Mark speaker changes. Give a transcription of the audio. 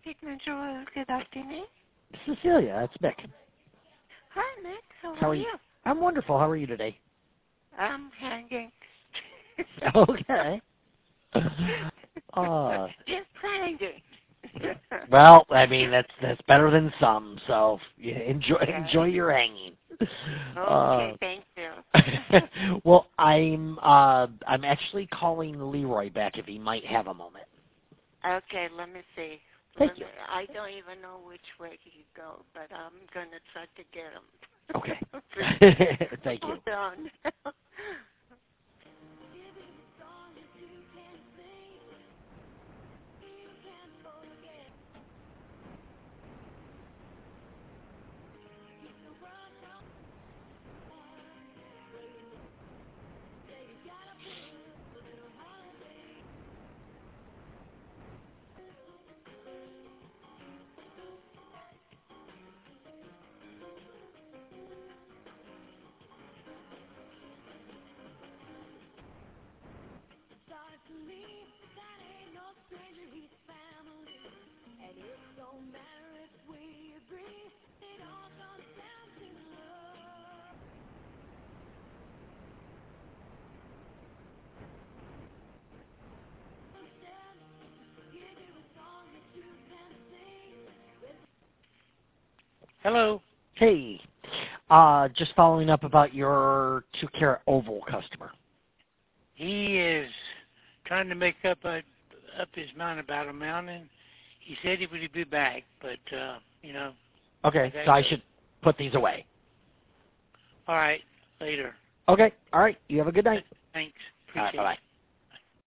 Speaker 1: Signature. Good afternoon.
Speaker 2: Cecilia, that's Mick.
Speaker 1: Hi, Nick. How
Speaker 2: How
Speaker 1: are
Speaker 2: are
Speaker 1: you?
Speaker 2: you? I'm wonderful. How are you today?
Speaker 1: I'm hanging.
Speaker 2: Okay.
Speaker 1: Just hanging.
Speaker 2: Well, I mean that's better than some. So yeah, enjoy your hanging.
Speaker 1: Okay, thank you.
Speaker 2: Well, I'm actually calling Leroy back if he might have a moment.
Speaker 1: Okay, let me see.
Speaker 2: Thank you.
Speaker 1: I don't even know which way he go, but I'm gonna try to get him.
Speaker 2: Okay. Thank you.
Speaker 1: Hold on.
Speaker 3: Hello.
Speaker 2: Hey, just following up about your 2-carat oval customer.
Speaker 3: He is trying to make up his mind about a mountain. He said he would be back, but
Speaker 2: Okay, so I should put these away.
Speaker 3: All right, later.
Speaker 2: Okay, all right. You have a good night.
Speaker 3: Thanks.
Speaker 2: All right,
Speaker 3: Appreciate
Speaker 2: bye-bye.
Speaker 3: it.